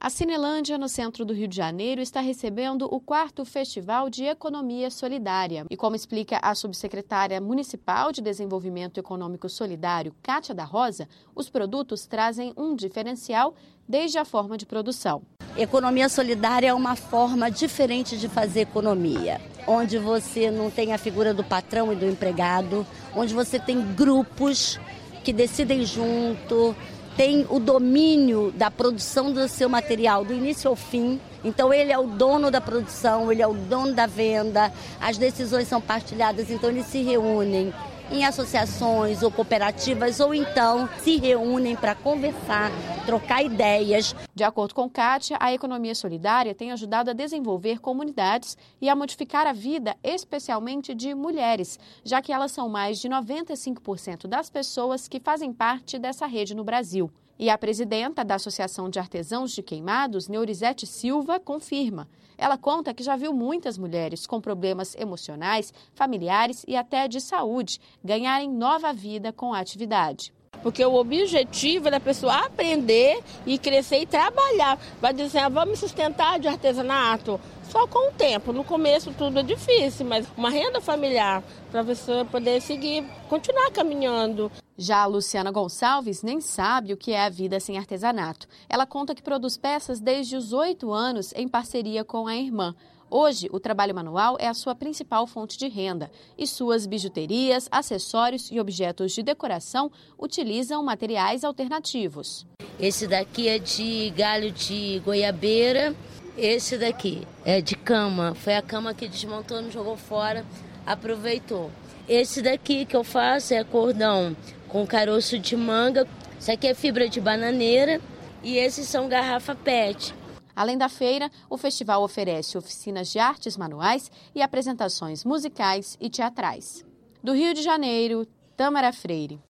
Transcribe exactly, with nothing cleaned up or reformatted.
A Cinelândia, no centro do Rio de Janeiro, está recebendo o quarto Festival de Economia Solidária. E como explica a subsecretária municipal de Desenvolvimento Econômico Solidário, Kátia da Rosa, os produtos trazem um diferencial desde a forma de produção. Economia solidária é uma forma diferente de fazer economia, onde você não tem a figura do patrão e do empregado, onde você tem grupos que decidem junto, tem o domínio da produção do seu material do início ao fim. Então ele é o dono da produção, ele é o dono da venda, as decisões são partilhadas, então eles se reúnem em associações ou cooperativas ou então se reúnem para conversar, trocar ideias. De acordo com Kátia, a economia solidária tem ajudado a desenvolver comunidades e a modificar a vida, especialmente de mulheres, já que elas são mais de noventa e cinco por cento das pessoas que fazem parte dessa rede no Brasil. E a presidenta da Associação de Artesãos de Queimados, Neurizete Silva, confirma. Ela conta que já viu muitas mulheres com problemas emocionais, familiares e até de saúde ganharem nova vida com a atividade. Porque o objetivo é da pessoa aprender e crescer e trabalhar. Vai dizer, ah, vamos sustentar de artesanato. Só com o tempo. No começo tudo é difícil, mas uma renda familiar para a pessoa poder seguir, continuar caminhando. Já a Luciana Gonçalves nem sabe o que é a vida sem artesanato. Ela conta que produz peças desde os oito anos em parceria com a irmã. Hoje, o trabalho manual é a sua principal fonte de renda e suas bijuterias, acessórios e objetos de decoração utilizam materiais alternativos. Esse daqui é de galho de goiabeira, esse daqui é de cama, foi a cama que desmontou, não jogou fora, aproveitou. Esse daqui que eu faço é cordão com caroço de manga, isso aqui é fibra de bananeira e esses são garrafa pet. Além da feira, o festival oferece oficinas de artes manuais e apresentações musicais e teatrais. Do Rio de Janeiro, Tâmara Freire.